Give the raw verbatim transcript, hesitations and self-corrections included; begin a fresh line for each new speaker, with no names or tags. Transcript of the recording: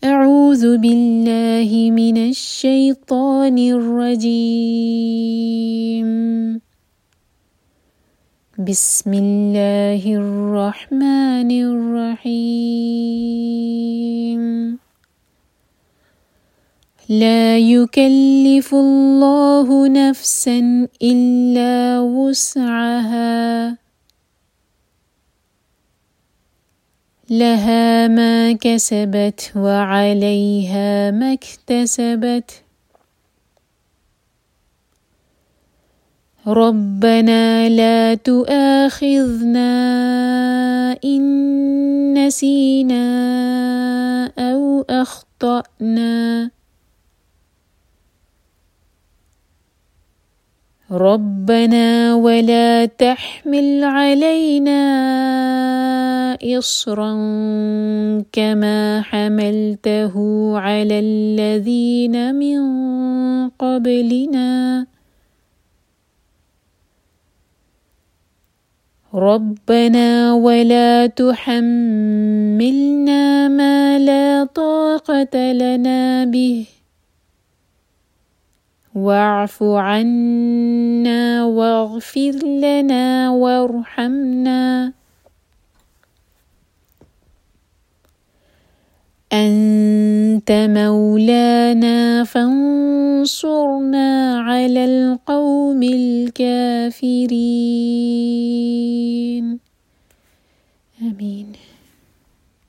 أعوذ بالله من الشيطان الرجيم. بسم الله الرحمن الرحيم. لا يكلف الله نفسا إلا وسعها، لها ما كسبت وعليها ما اكتسبت. ربنا لا تؤاخذنا إن نسينا أو أخطأنا. ربنا ولا تحمل علينا إصرا كما حملته على الذين من قبلنا. ربنا ولا تحملنا ما لا طاقة لنا به، واعف عنا واغفر لنا وارحمنا. أنت مولانا فانصرنا على القوم الكافرين. آمين.